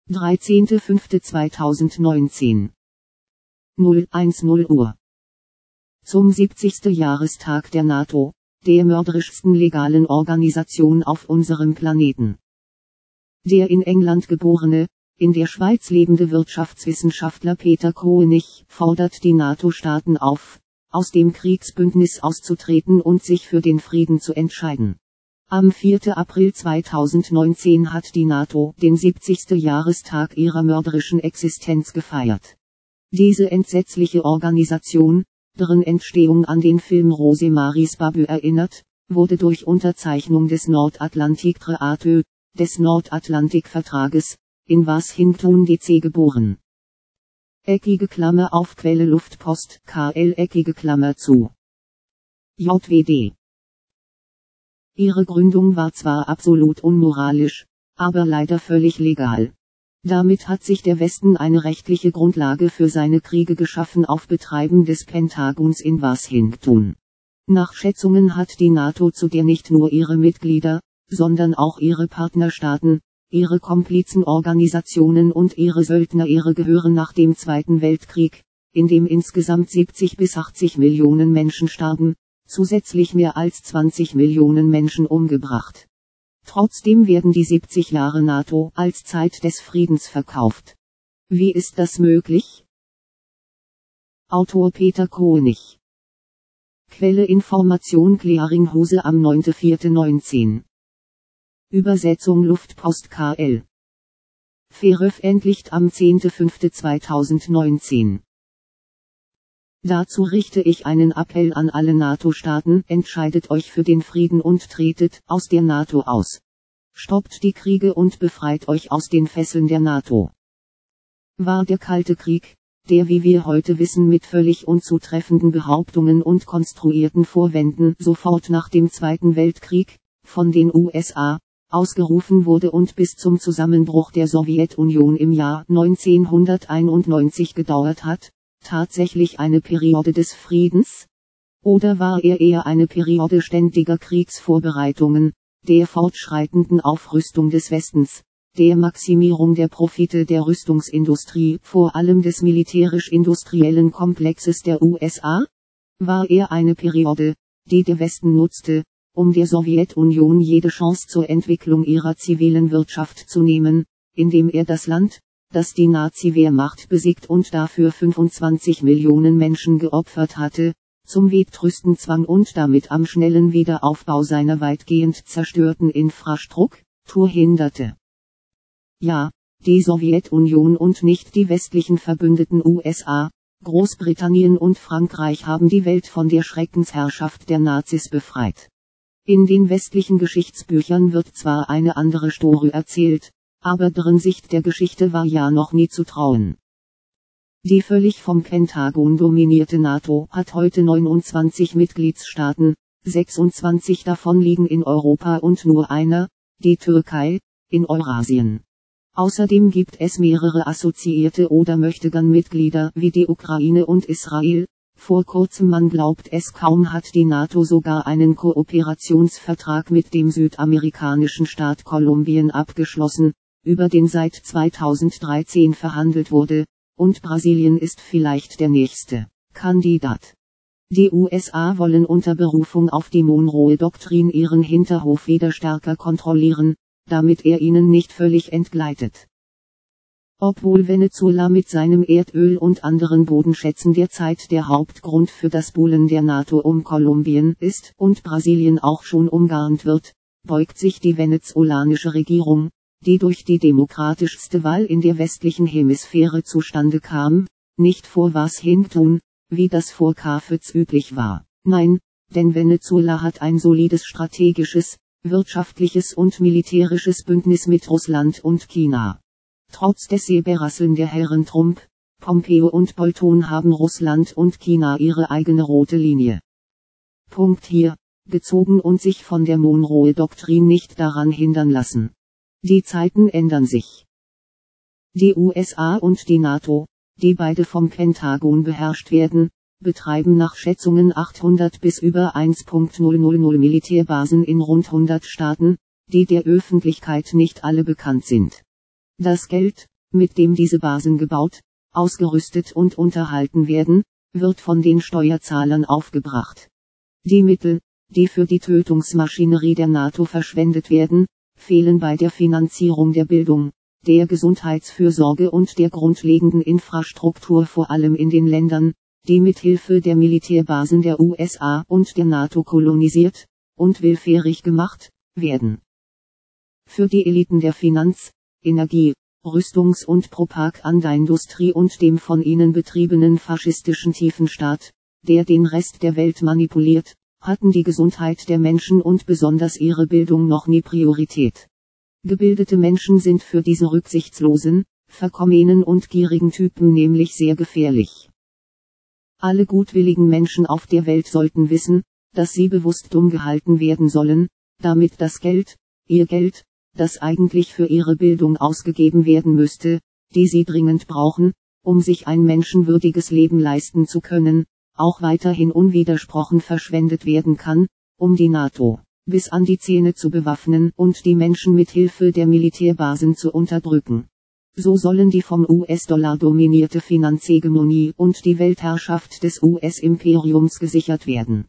13.05.2019 0:10 Uhr. Zum 70. Jahrestag der NATO, der mörderischsten legalen Organisation auf unserem Planeten. Der in England geborene, in der Schweiz lebende Wirtschaftswissenschaftler Peter Koenig fordert die NATO-Staaten auf, aus dem Kriegsbündnis auszutreten und sich für den Frieden zu entscheiden. Am 4. April 2019 hat die NATO den 70. Jahrestag ihrer mörderischen Existenz gefeiert. Diese entsetzliche Organisation, deren Entstehung an den Film Rosemaries Baby erinnert, wurde durch Unterzeichnung des Nordatlantik-Treaty, des Nordatlantikvertrages, in Washington DC geboren. Eckige Klammer auf Quelle Luftpost, KL eckige Klammer zu. JWD. Ihre Gründung war zwar absolut unmoralisch, aber leider völlig legal. Damit hat sich der Westen eine rechtliche Grundlage für seine Kriege geschaffen auf Betreiben des Pentagons in Washington. Nach Schätzungen hat die NATO zu der nicht nur ihre Mitglieder, sondern auch ihre Partnerstaaten, ihre Komplizenorganisationen und ihre Söldnerehre gehören nach dem Zweiten Weltkrieg, in dem insgesamt 70 bis 80 Millionen Menschen starben, zusätzlich mehr als 20 Millionen Menschen umgebracht. Trotzdem werden die 70 Jahre NATO als Zeit des Friedens verkauft. Wie ist das möglich? Autor Peter Koenig. Quelle Information Clearinghose am 9.04.19. Übersetzung Luftpost KL. Veröffentlicht am 10.05.2019. Dazu richte ich einen Appell an alle NATO-Staaten: Entscheidet euch für den Frieden und tretet aus der NATO aus. Stoppt die Kriege und befreit euch aus den Fesseln der NATO. War der Kalte Krieg, der wie wir heute wissen mit völlig unzutreffenden Behauptungen und konstruierten Vorwänden sofort nach dem Zweiten Weltkrieg, von den USA, ausgerufen wurde und bis zum Zusammenbruch der Sowjetunion im Jahr 1991 gedauert hat, tatsächlich eine Periode des Friedens? Oder war er eher eine Periode ständiger Kriegsvorbereitungen, der fortschreitenden Aufrüstung des Westens, der Maximierung der Profite der Rüstungsindustrie, vor allem des militärisch-industriellen Komplexes der USA? War er eine Periode, die der Westen nutzte, um der Sowjetunion jede Chance zur Entwicklung ihrer zivilen Wirtschaft zu nehmen, indem er das Land, das die Nazi-Wehrmacht besiegt und dafür 25 Millionen Menschen geopfert hatte, zum Wettrüsten zwang und damit am schnellen Wiederaufbau seiner weitgehend zerstörten Infrastruktur hinderte? Ja, die Sowjetunion und nicht die westlichen Verbündeten USA, Großbritannien und Frankreich haben die Welt von der Schreckensherrschaft der Nazis befreit. In den westlichen Geschichtsbüchern wird zwar eine andere Story erzählt, aber deren Sicht der Geschichte war ja noch nie zu trauen. Die völlig vom Pentagon dominierte NATO hat heute 29 Mitgliedsstaaten, 26 davon liegen in Europa und nur einer, die Türkei, in Eurasien. Außerdem gibt es mehrere assoziierte oder Möchtegern-Mitglieder wie die Ukraine und Israel. Vor kurzem, man glaubt es kaum, hat die NATO sogar einen Kooperationsvertrag mit dem südamerikanischen Staat Kolumbien abgeschlossen, über den seit 2013 verhandelt wurde, und Brasilien ist vielleicht der nächste Kandidat. Die USA wollen unter Berufung auf die Monroe-Doktrin ihren Hinterhof wieder stärker kontrollieren, damit er ihnen nicht völlig entgleitet. Obwohl Venezuela mit seinem Erdöl und anderen Bodenschätzen derzeit der Hauptgrund für das Buhlen der NATO um Kolumbien ist und Brasilien auch schon umgarnt wird, beugt sich die venezolanische Regierung, die durch die demokratischste Wahl in der westlichen Hemisphäre zustande kam, nicht vor Washington, wie das vor Cafez üblich war. Nein, denn Venezuela hat ein solides strategisches, wirtschaftliches und militärisches Bündnis mit Russland und China. Trotz des Säbelrasseln der Herren Trump, Pompeo und Bolton haben Russland und China ihre eigene rote Linie. Punkt hier, gezogen und sich von der Monroe-Doktrin nicht daran hindern lassen. Die Zeiten ändern sich. Die USA und die NATO, die beide vom Pentagon beherrscht werden, betreiben nach Schätzungen 800 bis über 1.000 Militärbasen in rund 100 Staaten, die der Öffentlichkeit nicht alle bekannt sind. Das Geld, mit dem diese Basen gebaut, ausgerüstet und unterhalten werden, wird von den Steuerzahlern aufgebracht. Die Mittel, die für die Tötungsmaschinerie der NATO verschwendet werden, fehlen bei der Finanzierung der Bildung, der Gesundheitsfürsorge und der grundlegenden Infrastruktur vor allem in den Ländern, die mit Hilfe der Militärbasen der USA und der NATO kolonisiert und willfährig gemacht werden. Für die Eliten der Finanz-, Energie-, Rüstungs- und Propagandaindustrie und dem von ihnen betriebenen faschistischen Tiefenstaat, der den Rest der Welt manipuliert, hatten die Gesundheit der Menschen und besonders ihre Bildung noch nie Priorität. Gebildete Menschen sind für diese rücksichtslosen, verkommenen und gierigen Typen nämlich sehr gefährlich. Alle gutwilligen Menschen auf der Welt sollten wissen, dass sie bewusst dumm gehalten werden sollen, damit das Geld, ihr Geld, das eigentlich für ihre Bildung ausgegeben werden müsste, die sie dringend brauchen, um sich ein menschenwürdiges Leben leisten zu können, auch weiterhin unwidersprochen verschwendet werden kann, um die NATO bis an die Zähne zu bewaffnen und die Menschen mit Hilfe der Militärbasen zu unterdrücken. So sollen die vom US-Dollar dominierte Finanzhegemonie und die Weltherrschaft des US-Imperiums gesichert werden.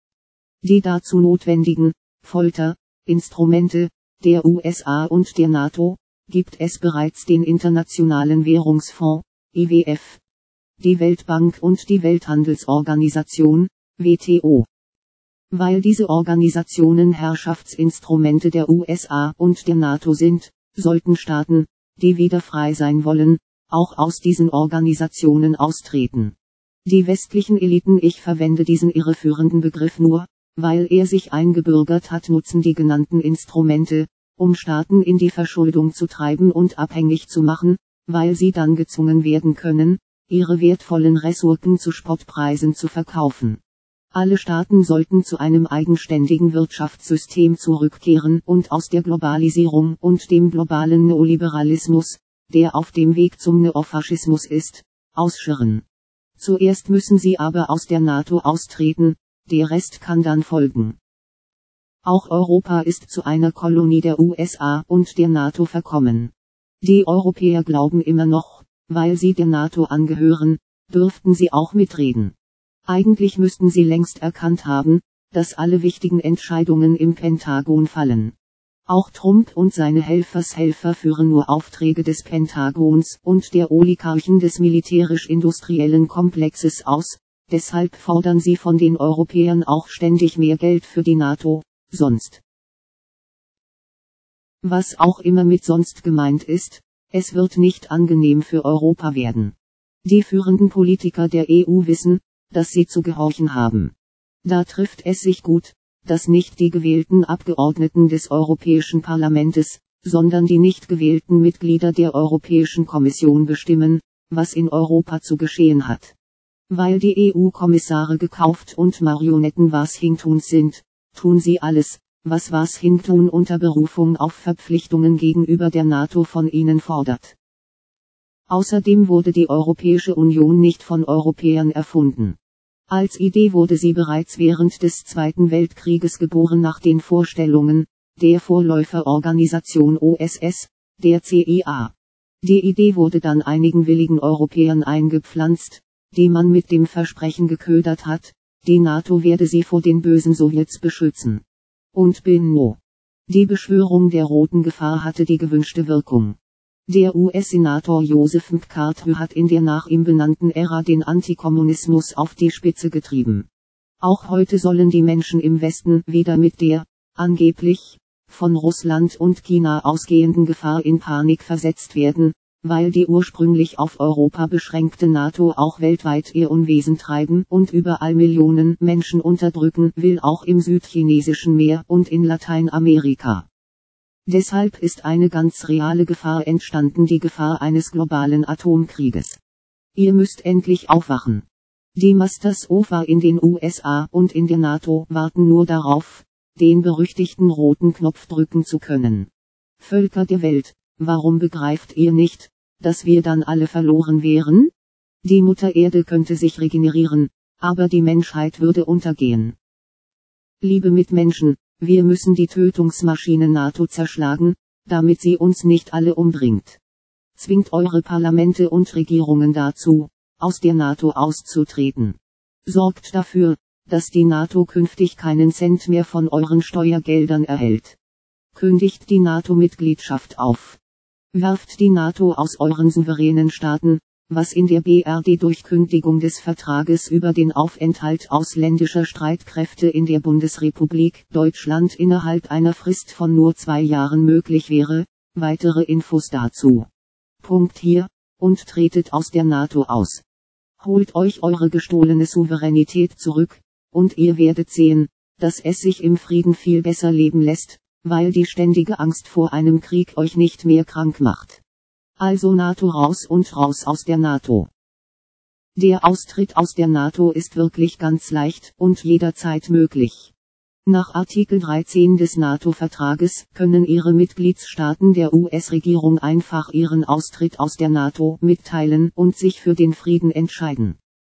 Die dazu notwendigen Folterinstrumente der USA und der NATO gibt es bereits den Internationalen Währungsfonds, IWF, die Weltbank und die Welthandelsorganisation, WTO. Weil diese Organisationen Herrschaftsinstrumente der USA und der NATO sind, sollten Staaten, die wieder frei sein wollen, auch aus diesen Organisationen austreten. Die westlichen Eliten, ich verwende diesen irreführenden Begriff nur, weil er sich eingebürgert hat, nutzen die genannten Instrumente, um Staaten in die Verschuldung zu treiben und abhängig zu machen, weil sie dann gezwungen werden können, ihre wertvollen Ressourcen zu Spottpreisen zu verkaufen. Alle Staaten sollten zu einem eigenständigen Wirtschaftssystem zurückkehren und aus der Globalisierung und dem globalen Neoliberalismus, der auf dem Weg zum Neofaschismus ist, ausscheren. Zuerst müssen sie aber aus der NATO austreten, der Rest kann dann folgen. Auch Europa ist zu einer Kolonie der USA und der NATO verkommen. Die Europäer glauben immer noch, weil sie der NATO angehören, dürften sie auch mitreden. Eigentlich müssten sie längst erkannt haben, dass alle wichtigen Entscheidungen im Pentagon fallen. Auch Trump und seine Helfershelfer führen nur Aufträge des Pentagons und der Oligarchen des militärisch-industriellen Komplexes aus, deshalb fordern sie von den Europäern auch ständig mehr Geld für die NATO, sonst. Was auch immer mit sonst gemeint ist, es wird nicht angenehm für Europa werden. Die führenden Politiker der EU wissen, dass sie zu gehorchen haben. Da trifft es sich gut, dass nicht die gewählten Abgeordneten des Europäischen Parlaments, sondern die nicht gewählten Mitglieder der Europäischen Kommission bestimmen, was in Europa zu geschehen hat. Weil die EU-Kommissare gekauft und Marionetten Washingtons sind, tun sie alles, was Washington unter Berufung auf Verpflichtungen gegenüber der NATO von ihnen fordert. Außerdem wurde die Europäische Union nicht von Europäern erfunden. Als Idee wurde sie bereits während des Zweiten Weltkrieges geboren nach den Vorstellungen der Vorläuferorganisation OSS, der CIA. Die Idee wurde dann einigen willigen Europäern eingepflanzt, die man mit dem Versprechen geködert hat, die NATO werde sie vor den bösen Sowjets beschützen. Und bingo. Die Beschwörung der roten Gefahr hatte die gewünschte Wirkung. Der US-Senator Joseph McCarthy hat in der nach ihm benannten Ära den Antikommunismus auf die Spitze getrieben. Auch heute sollen die Menschen im Westen wieder mit der, angeblich, von Russland und China ausgehenden Gefahr in Panik versetzt werden, weil die ursprünglich auf Europa beschränkte NATO auch weltweit ihr Unwesen treiben und überall Millionen Menschen unterdrücken will, auch im südchinesischen Meer und in Lateinamerika. Deshalb ist eine ganz reale Gefahr entstanden, die Gefahr eines globalen Atomkrieges. Ihr müsst endlich aufwachen. Die Masters of War in den USA und in der NATO warten nur darauf, den berüchtigten roten Knopf drücken zu können. Völker der Welt, warum begreift ihr nicht, dass wir dann alle verloren wären? Die Mutter Erde könnte sich regenerieren, aber die Menschheit würde untergehen. Liebe Mitmenschen, wir müssen die Tötungsmaschine NATO zerschlagen, damit sie uns nicht alle umbringt. zwingt eure Parlamente und Regierungen dazu, aus der NATO auszutreten. Sorgt dafür, dass die NATO künftig keinen Cent mehr von euren Steuergeldern erhält. Kündigt die NATO-Mitgliedschaft auf. Werft die NATO aus euren souveränen Staaten, was in der BRD durch Kündigung des Vertrages über den Aufenthalt ausländischer Streitkräfte in der Bundesrepublik Deutschland innerhalb einer Frist von nur 2 Jahren möglich wäre. Weitere Infos dazu. Hier, und tretet aus der NATO aus. Holt euch eure gestohlene Souveränität zurück, und ihr werdet sehen, dass es sich im Frieden viel besser leben lässt, weil die ständige Angst vor einem Krieg euch nicht mehr krank macht. Also NATO raus und raus aus der NATO. Der Austritt aus der NATO ist wirklich ganz leicht und jederzeit möglich. Nach Artikel 13 des NATO-Vertrages können ihre Mitgliedstaaten der US-Regierung einfach ihren Austritt aus der NATO mitteilen und sich für den Frieden entscheiden.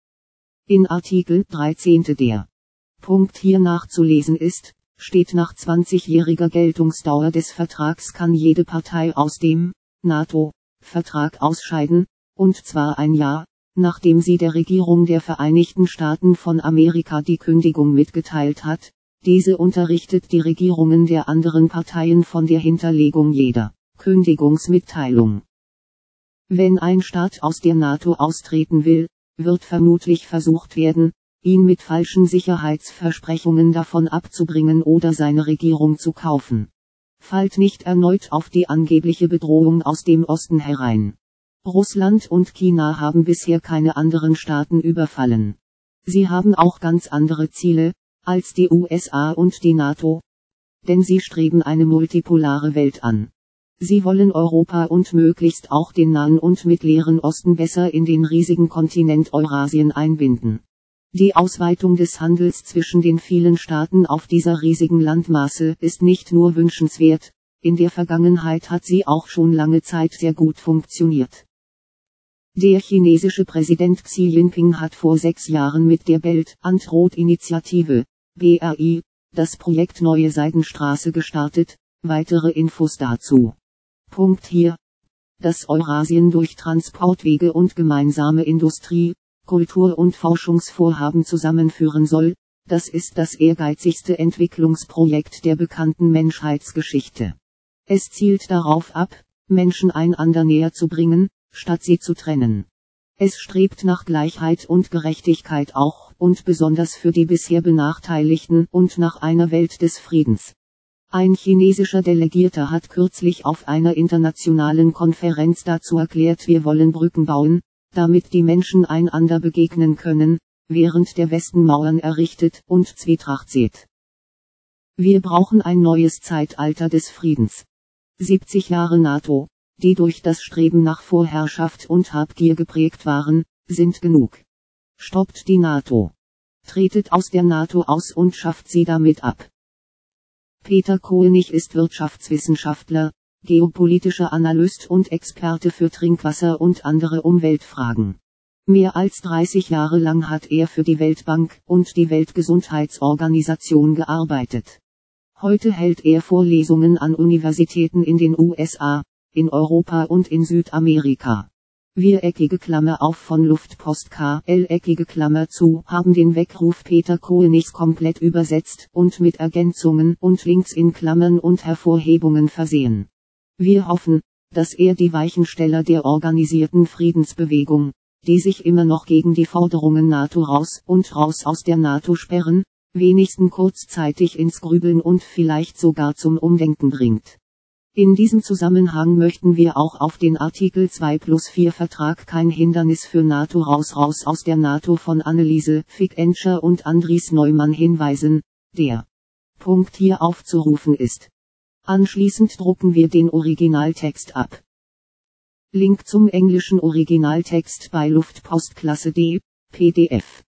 In Artikel 13 der Punkt hier nachzulesen ist, steht nach 20-jähriger Geltungsdauer des Vertrags kann jede Partei aus dem NATO-Vertrag ausscheiden, und zwar ein Jahr, nachdem sie der Regierung der Vereinigten Staaten von Amerika die Kündigung mitgeteilt hat. Diese unterrichtet die Regierungen der anderen Parteien von der Hinterlegung jeder Kündigungsmitteilung. Wenn ein Staat aus der NATO austreten will, wird vermutlich versucht werden, ihn mit falschen Sicherheitsversprechungen davon abzubringen oder seine Regierung zu kaufen. Fallt nicht erneut auf die angebliche Bedrohung aus dem Osten herein. Russland und China haben bisher keine anderen Staaten überfallen. Sie haben auch ganz andere Ziele, als die USA und die NATO. Denn sie streben eine multipolare Welt an. Sie wollen Europa und möglichst auch den Nahen und Mittleren Osten besser in den riesigen Kontinent Eurasien einbinden. Die Ausweitung des Handels zwischen den vielen Staaten auf dieser riesigen Landmasse ist nicht nur wünschenswert, in der Vergangenheit hat sie auch schon lange Zeit sehr gut funktioniert. Der chinesische Präsident Xi Jinping hat vor 6 Jahren mit der Belt and Road Initiative, BRI, das Projekt Neue Seidenstraße gestartet. Weitere Infos dazu. Hier. Das Eurasien durch Transportwege und gemeinsame Industrie, Kultur- und Forschungsvorhaben zusammenführen soll, das ist das ehrgeizigste Entwicklungsprojekt der bekannten Menschheitsgeschichte. Es zielt darauf ab, Menschen einander näher zu bringen, statt sie zu trennen. Es strebt nach Gleichheit und Gerechtigkeit auch, und besonders für die bisher Benachteiligten, und nach einer Welt des Friedens. Ein chinesischer Delegierter hat kürzlich auf einer internationalen Konferenz dazu erklärt, wir wollen Brücken bauen, damit die Menschen einander begegnen können, während der Westen Mauern errichtet und Zwietracht sät. Wir brauchen ein neues Zeitalter des Friedens. 70 Jahre NATO, die durch das Streben nach Vorherrschaft und Habgier geprägt waren, sind genug. Stoppt die NATO. Tretet aus der NATO aus und schafft sie damit ab. Peter Koenig ist Wirtschaftswissenschaftler, geopolitischer Analyst und Experte für Trinkwasser und andere Umweltfragen. Mehr als 30 Jahre lang hat er für die Weltbank und die Weltgesundheitsorganisation gearbeitet. Heute hält er Vorlesungen an Universitäten in den USA, in Europa und in Südamerika. Viereckige Klammer auf von Luftpost KL eckige Klammer zu haben den Weckruf Peter Koenigs komplett übersetzt und mit Ergänzungen und Links in Klammern und Hervorhebungen versehen. Wir hoffen, dass er die Weichensteller der organisierten Friedensbewegung, die sich immer noch gegen die Forderungen NATO raus und raus aus der NATO sperren, wenigstens kurzzeitig ins Grübeln und vielleicht sogar zum Umdenken bringt. In diesem Zusammenhang möchten wir auch auf den Artikel 2+4 Vertrag kein Hindernis für NATO raus aus der NATO von Anneliese Fick-Enscher und Andries Neumann hinweisen, der Punkt hier aufzurufen ist. Anschließend drucken wir den Originaltext ab. Link zum englischen Originaltext bei Luftpost Klasse D, PDF.